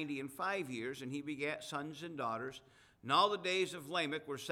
195 years, and he begat sons and daughters. And all the days of Lamech were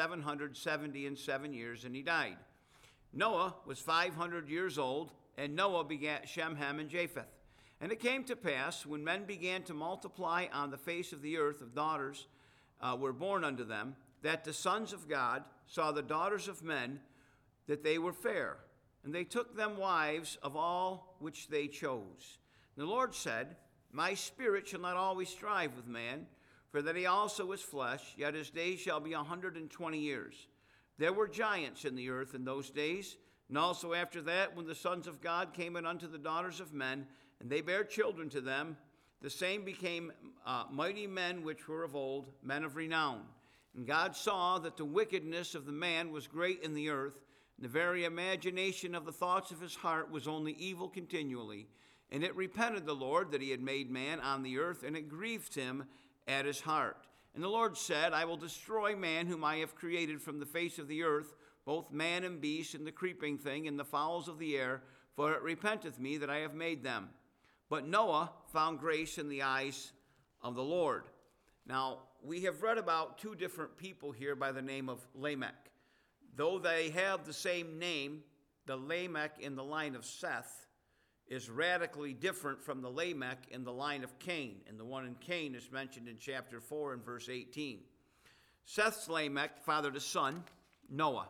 777 years, and he died. Noah was 500 years old, and Noah begat Shem, Ham, and Japheth. And it came to pass, when men began to multiply on the face of the earth, of daughters were born unto them, that the sons of God saw the daughters of men, that they were fair. And they took them wives of all which they chose. And the Lord said, My spirit shall not always strive with man, for that he also is flesh, yet his days shall be 120 years. There were giants in the earth in those days, and also after that, when the sons of God came in unto the daughters of men, and they bare children to them, the same became mighty men which were of old, men of renown. And God saw that the wickedness of the man was great in the earth, and the very imagination of the thoughts of his heart was only evil continually. And it repented the Lord that he had made man on the earth, and it grieved him at his heart. And the Lord said, I will destroy man whom I have created from the face of the earth, both man and beast, and the creeping thing, and the fowls of the air, for it repenteth me that I have made them. But Noah found grace in the eyes of the Lord. Now, we have read about two different people here by the name of Lamech. Though they have the same name, the Lamech in the line of Seth is radically different from the Lamech in the line of Cain. And the one in Cain is mentioned in chapter 4 and verse 18. Seth's Lamech fathered a son, Noah.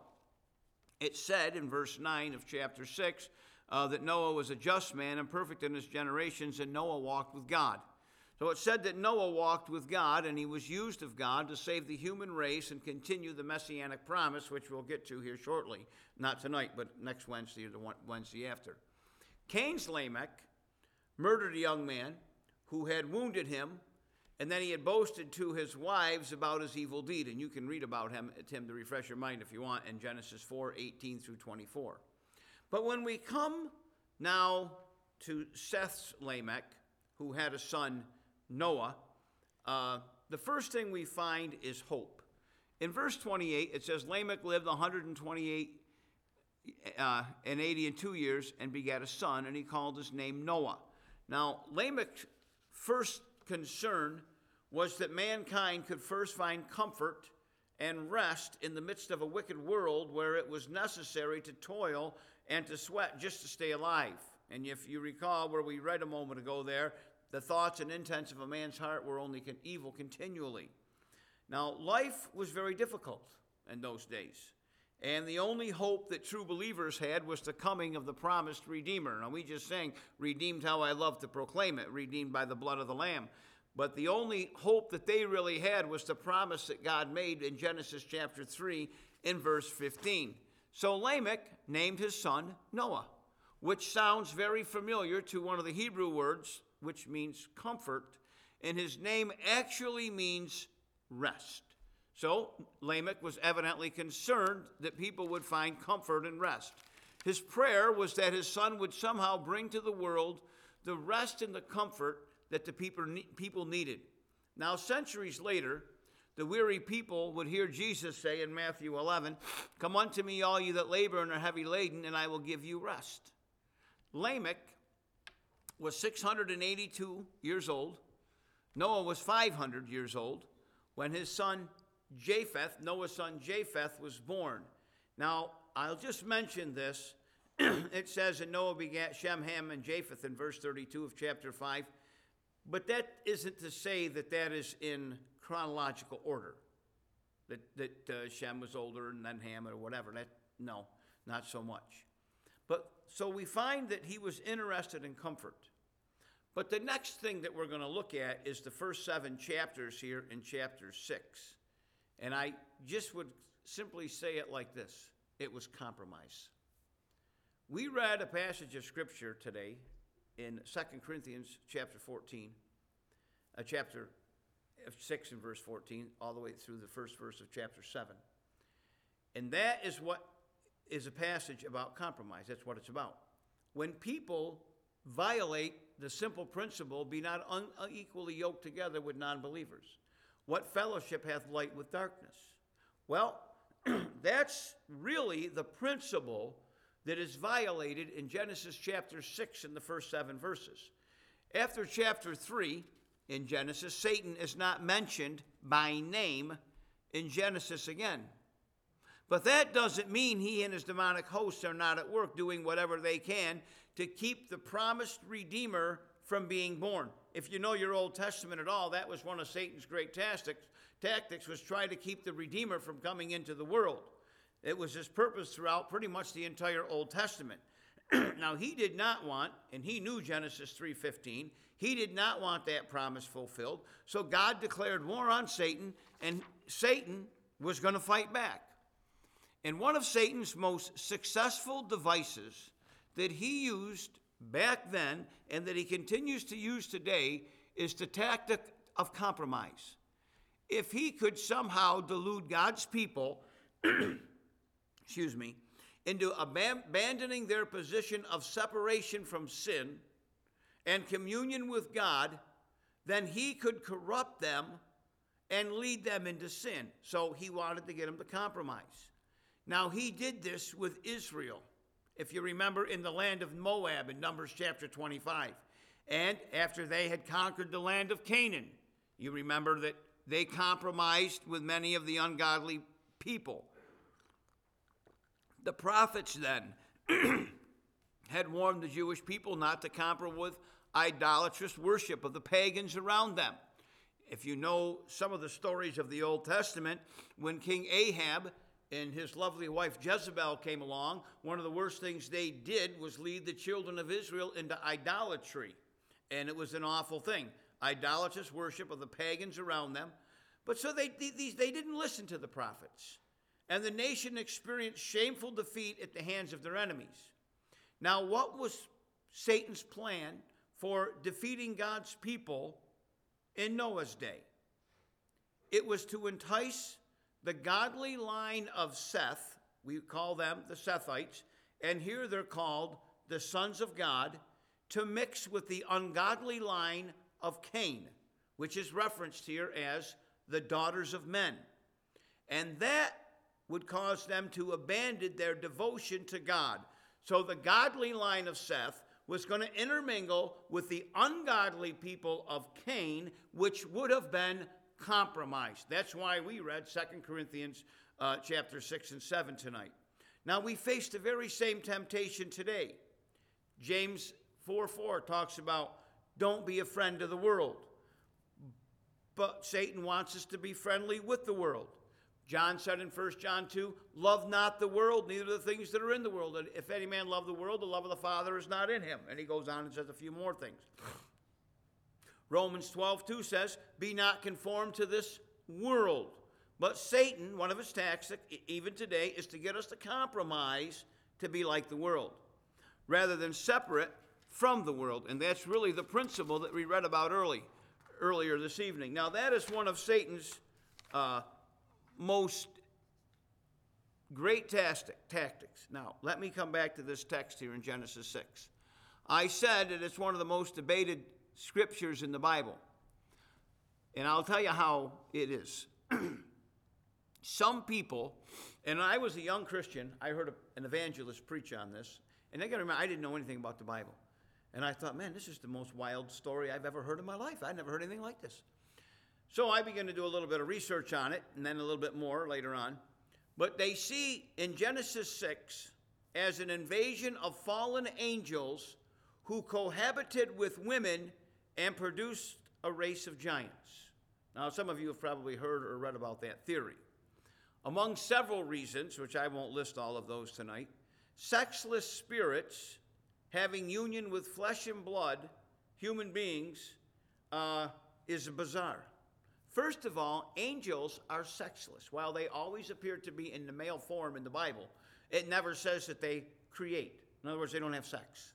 It said in verse 9 of chapter 6 that Noah was a just man and perfect in his generations, and Noah walked with God. So it said that Noah walked with God, and he was used of God to save the human race and continue the messianic promise, which we'll get to here shortly. Not tonight, but next Wednesday or the Wednesday after. Cain's Lamech murdered a young man who had wounded him, and then he had boasted to his wives about his evil deed. And you can read about him to refresh your mind if you want in Genesis 4:18 through 24. But when we come now to Seth's Lamech, who had a son, Noah, the first thing we find is hope. In verse 28, it says, Lamech lived 128 and 82 years and begat a son, and he called his name Noah. Now, Lamech's first concern was that mankind could first find comfort and rest in the midst of a wicked world where it was necessary to toil and to sweat just to stay alive. And if you recall where we read a moment ago there, the thoughts and intents of a man's heart were only evil continually. Now, life was very difficult in those days. And the only hope that true believers had was the coming of the promised Redeemer. Now, we just sang, redeemed how I love to proclaim it, redeemed by the blood of the Lamb. But the only hope that they really had was the promise that God made in Genesis chapter 3 in verse 15. So Lamech named his son Noah, which sounds very familiar to one of the Hebrew words, which means comfort, and his name actually means rest. So Lamech was evidently concerned that people would find comfort and rest. His prayer was that his son would somehow bring to the world the rest and the comfort that the people needed. Now, centuries later, the weary people would hear Jesus say in Matthew 11, Come unto me, all you that labor and are heavy laden, and I will give you rest. Lamech was 682 years old. Noah was 500 years old when his son Japheth, Noah's son Japheth, was born. Now, I'll just mention this. It says, and Noah begat Shem, Ham, and Japheth in verse 32 of chapter 5. But that isn't to say that that is in chronological order, that Shem was older and then Ham or whatever. No, not so much. But so we find that he was interested in comfort. But the next thing that we're going to look at is the first 7 chapters here in chapter 6. And I just would simply say it like this. It was compromise. We read a passage of Scripture today in 2 Corinthians chapter 14, chapter 6 and verse 14, all the way through the first verse of chapter 7. And that is what is a passage about compromise. That's what it's about. When people violate the simple principle, be not unequally yoked together with non-believers. What fellowship hath light with darkness? Well, that's really the principle that is violated in Genesis chapter 6 in the first 7 verses. After chapter 3, in Genesis. Satan is not mentioned by name in Genesis again. But that doesn't mean he and his demonic hosts are not at work doing whatever they can to keep the promised Redeemer from being born. If you know your Old Testament at all, that was one of Satan's great tactics was try to keep the Redeemer from coming into the world. It was his purpose throughout pretty much the entire Old Testament. Now, he did not want, and he knew Genesis 3:15, he did not want that promise fulfilled. So God declared war on Satan, and Satan was going to fight back. And one of Satan's most successful devices that he used back then and that he continues to use today is the tactic of compromise. If he could somehow delude God's people, into abandoning their position of separation from sin and communion with God, then he could corrupt them and lead them into sin. So he wanted to get them to compromise. Now, he did this with Israel, if you remember, in the land of Moab in Numbers chapter 25. And after they had conquered the land of Canaan, you remember that they compromised with many of the ungodly people. The prophets then had warned the Jewish people not to compromise with idolatrous worship of the pagans around them. If you know some of the stories of the Old Testament, when King Ahab and his lovely wife Jezebel came along, one of the worst things they did was lead the children of Israel into idolatry. And it was an awful thing. Idolatrous worship of the pagans around them. But so they didn't listen to the prophets. And the nation experienced shameful defeat at the hands of their enemies. Now, what was Satan's plan for defeating God's people in Noah's day? It was to entice the godly line of Seth, we call them the Sethites, and here they're called the sons of God, to mix with the ungodly line of Cain, which is referenced here as the daughters of men. And that would cause them to abandon their devotion to God. So the godly line of Seth was going to intermingle with the ungodly people of Cain, which would have been compromised. That's why we read 2 Corinthians chapter 6 and 7 tonight. Now, we face the very same temptation today. James 4:4 talks about don't be a friend of the world. But Satan wants us to be friendly with the world. John said in 1 John 2, love not the world, neither the things that are in the world. And if any man love the world, the love of the Father is not in him. And he goes on and says a few more things. Romans 12:2 says, be not conformed to this world. But Satan, one of his tactics, even today, is to get us to compromise to be like the world, rather than separate from the world. And that's really the principle that we read about earlier this evening. Now, that is one of Satan's most great tactics. Now, let me come back to this text here in Genesis 6. I said that it's one of the most debated scriptures in the Bible. And I'll tell you how it is. Some people, and I was a young Christian, I heard an evangelist preach on this, and I got to remember, I didn't know anything about the Bible. And I thought, man, this is the most wild story I've ever heard in my life. I'd never heard anything like this. So I began to do a little bit of research on it, and then a little bit more later on. But they see in Genesis 6 as an invasion of fallen angels who cohabited with women and produced a race of giants. Now, some of you have probably heard or read about that theory. Among several reasons, which I won't list all of those tonight, sexless spirits having union with flesh and blood, human beings, is bizarre. First of all, angels are sexless. While they always appear to be in the male form in the Bible, it never says that they create. In other words, they don't have sex.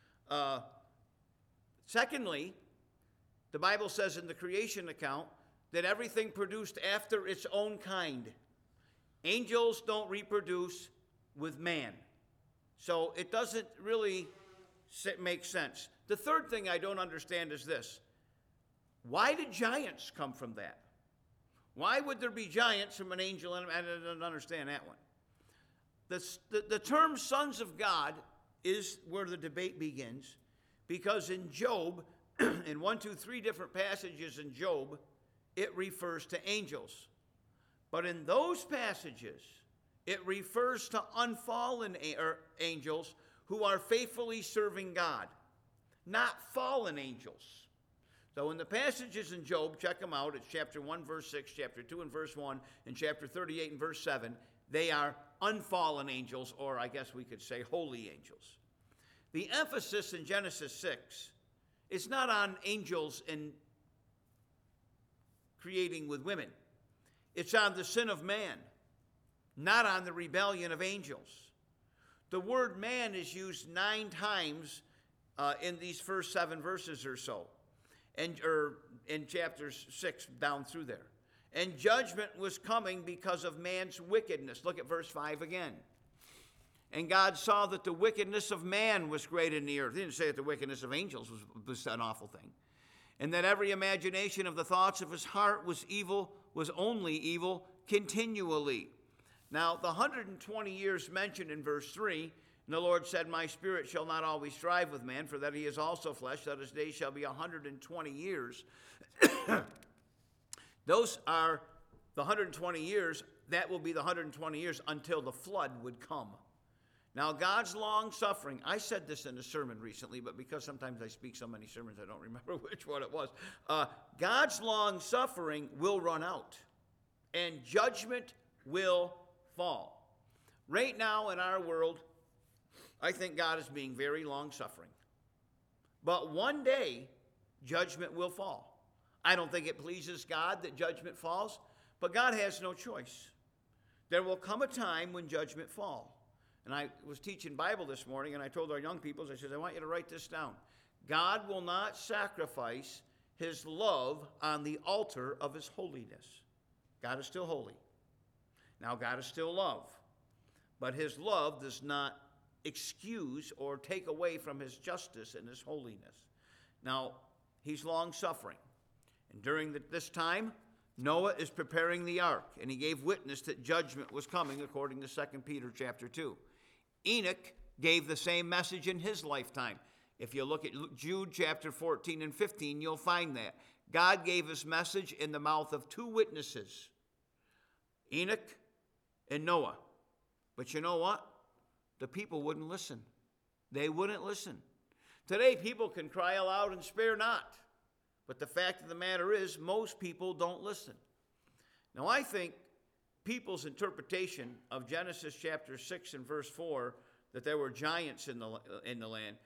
Secondly, the Bible says in the creation account that everything produced after its own kind. Angels don't reproduce with man. So it doesn't really make sense. The third thing I don't understand is this. Why did giants come from that? Why would there be giants from an angel? I don't understand that one. The term sons of God is where the debate begins, because in Job, in 1, 2, 3 different passages in Job, it refers to angels. But in those passages, it refers to unfallen angels who are faithfully serving God, not fallen angels. So in the passages in Job, check them out. It's chapter 1, verse 6, chapter 2 and verse 1, and chapter 38 and verse 7. They are unfallen angels, or I guess we could say holy angels. The emphasis in Genesis 6 is not on angels in creating with women. It's on the sin of man, not on the rebellion of angels. The word man is used 9 times in these first 7 verses or so, or in chapters 6 down through there. And judgment was coming because of man's wickedness. Look at verse 5 again. And God saw that the wickedness of man was great in the earth. He didn't say that the wickedness of angels was an awful thing. And that every imagination of the thoughts of his heart was evil, was only evil continually. Now, the 120 years mentioned in verse 3, and the Lord said, my spirit shall not always strive with man, for that he is also flesh, that his days shall be 120 years. Those are the 120 years. That will be the 120 years until the flood would come. Now, God's long suffering, I said this in a sermon recently, but because sometimes I speak so many sermons, I don't remember which one it was. God's long suffering will run out, and judgment will fall. Right now in our world, I think God is being very long suffering. But one day, judgment will fall. I don't think it pleases God that judgment falls, but God has no choice. There will come a time when judgment falls. And I was teaching Bible this morning, and I told our young people, I said, I want you to write this down. God will not sacrifice his love on the altar of his holiness. God is still holy. Now, God is still love. But his love does not excuse or take away from his justice and his holiness. Now, he's long-suffering. And during this time, Noah is preparing the ark, and he gave witness that judgment was coming according to 2 Peter chapter 2. Enoch gave the same message in his lifetime. If you look at Jude chapter 14 and 15, you'll find that. God gave his message in the mouth of 2 witnesses, Enoch and Noah. But you know what? The people wouldn't listen. They wouldn't listen. Today, people can cry aloud and spare not. But the fact of the matter is, most people don't listen. Now, I think people's interpretation of Genesis chapter 6 and verse 4, that there were giants in the land,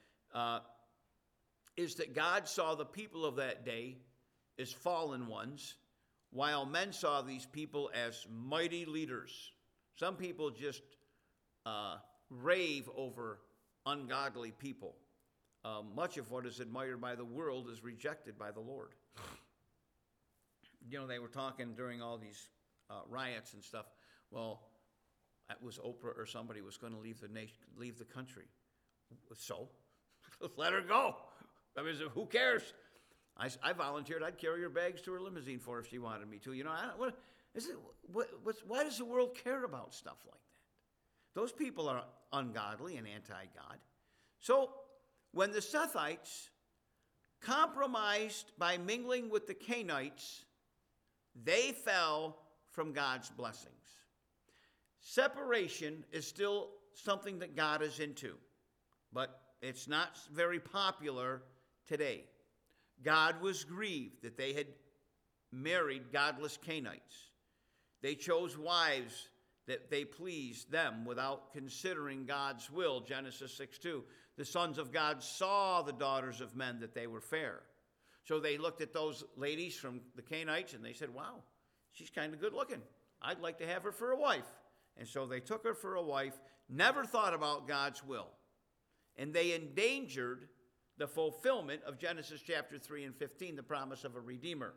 is that God saw the people of that day as fallen ones, while men saw these people as mighty leaders. Some people just rave over ungodly people. Much of what is admired by the world is rejected by the Lord. You know, they were talking during all these riots and stuff. Well, that was Oprah or somebody was going to leave the country. So, let her go. I mean, who cares? I volunteered. I'd carry her bags to her limousine for her if she wanted me to. You know, why does the world care about stuff like that? Those people are ungodly and anti-God. So, when the Sethites compromised by mingling with the Canaanites, they fell from God's blessings. Separation is still something that God is into, but it's not very popular today. God was grieved that they had married godless Canaanites. They chose wives that they pleased them without considering God's will, Genesis 6:2. The sons of God saw the daughters of men that they were fair. So they looked at those ladies from the Canaanites and they said, wow, she's kind of good looking. I'd like to have her for a wife. And so they took her for a wife, never thought about God's will. And they endangered the fulfillment of Genesis chapter 3 and 15, the promise of a Redeemer.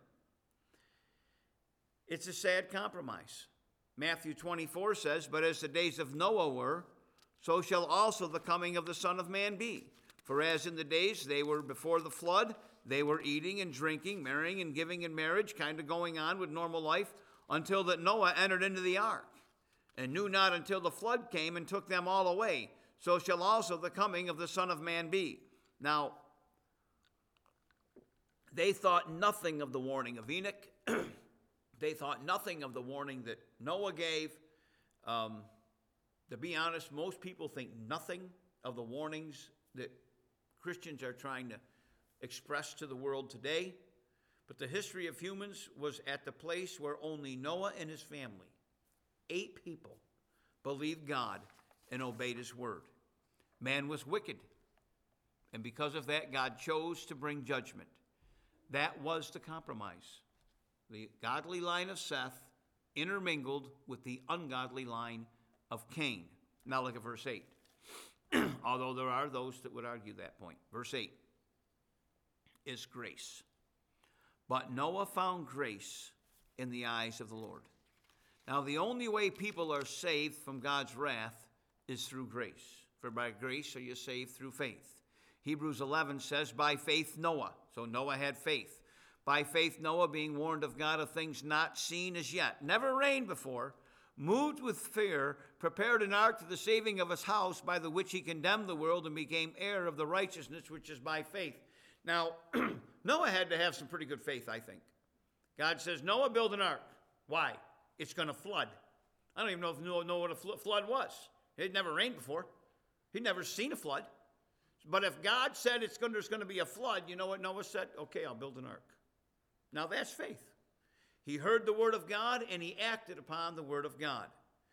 It's a sad compromise. Matthew 24 says, but as the days of Noah were, so shall also the coming of the Son of Man be. For as in the days they were before the flood, they were eating and drinking, marrying and giving in marriage, kind of going on with normal life, until that Noah entered into the ark, and knew not until the flood came and took them all away. So shall also the coming of the Son of Man be. Now, They thought nothing of the warning of Enoch. They thought nothing of the warning that Noah gave. To be honest, most people think nothing of the warnings that Christians are trying to express to the world today. But the history of humans was at the place where only Noah and his family, 8 people, believed God and obeyed his word. Man was wicked, and because of that, God chose to bring judgment. That was the compromise. The godly line of Seth intermingled with the ungodly line of Cain. Now look at verse 8. Although there are those that would argue that point. Verse 8 is grace. But Noah found grace in the eyes of the Lord. Now the only way people are saved from God's wrath is through grace. For by grace are you saved through faith. Hebrews 11 says, by faith Noah. So Noah had faith. By faith Noah, being warned of God of things not seen as yet, never reigned before, moved with fear, prepared an ark to the saving of his house, by the which he condemned the world and became heir of the righteousness which is by faith. Now, Noah had to have some pretty good faith, I think. God says, Noah, build an ark. Why? It's going to flood. I don't even know if Noah knew what a flood was. It never rained before. He'd never seen a flood. But if God said there's going to be a flood, you know what Noah said? Okay, I'll build an ark. Now that's faith. He heard the word of God and he acted upon the word of God.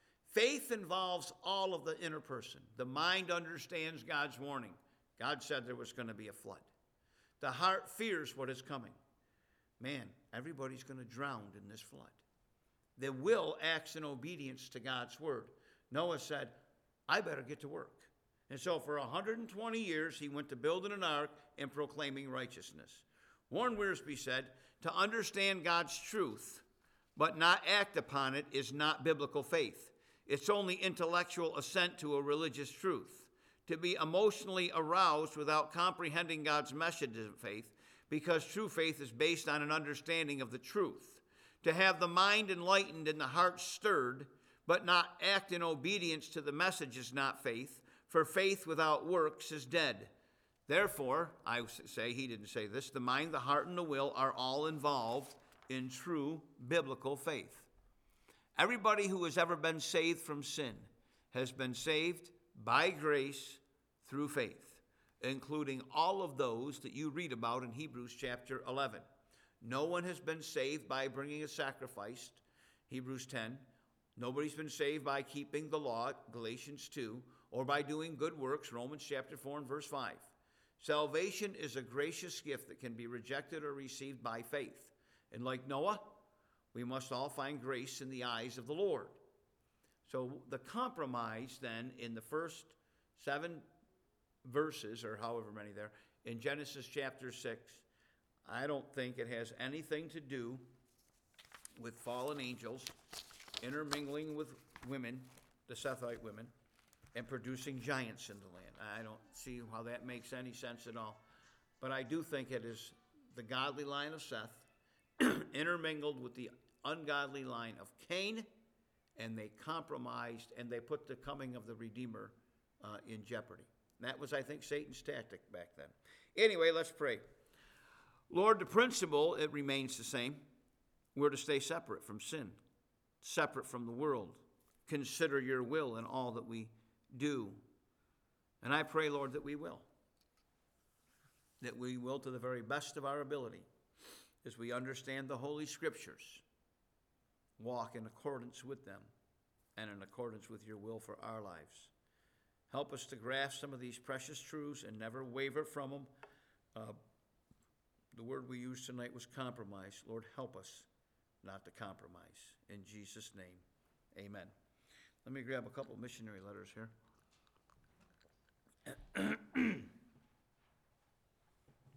Faith involves all of the inner person. The mind understands God's warning. God said there was going to be a flood. The heart fears what is coming. Man, everybody's going to drown in this flood. The will acts in obedience to God's word. Noah said, I better get to work. And so for 120 years, he went to building an ark and proclaiming righteousness. Warren Wiersbe said, to understand God's truth, but not act upon it, is not biblical faith. It's only intellectual assent to a religious truth. To be emotionally aroused without comprehending God's message isn't faith, because true faith is based on an understanding of the truth. To have the mind enlightened and the heart stirred, but not act in obedience to the message is not faith, for faith without works is dead. Therefore, I say, he didn't say this, the mind, the heart, and the will are all involved in true biblical faith. Everybody who has ever been saved from sin has been saved by grace through faith, including all of those that you read about in Hebrews chapter 11. No one has been saved by bringing a sacrifice, Hebrews 10. Nobody's been saved by keeping the law, Galatians 2, or by doing good works, Romans chapter 4 and verse 5. Salvation is a gracious gift that can be rejected or received by faith. And like Noah, we must all find grace in the eyes of the Lord. So the compromise then in the first 7 verses, or however many there, in Genesis chapter 6, I don't think it has anything to do with fallen angels intermingling with women, the Sethite women, and producing giants in the land. I don't see how that makes any sense at all. But I do think it is the godly line of Seth intermingled with the ungodly line of Cain, and they compromised, and they put the coming of the Redeemer in jeopardy. That was, I think, Satan's tactic back then. Anyway, let's pray. Lord, the principle, it remains the same. We're to stay separate from sin, separate from the world. Consider your will in all that we do. And I pray, Lord, that we will. That we will, to the very best of our ability, as we understand the Holy Scriptures, walk in accordance with them and in accordance with your will for our lives. Help us to grasp some of these precious truths and never waver from them. The word we used tonight was compromise. Lord, help us not to compromise. In Jesus' name, amen. Let me grab a couple missionary letters here.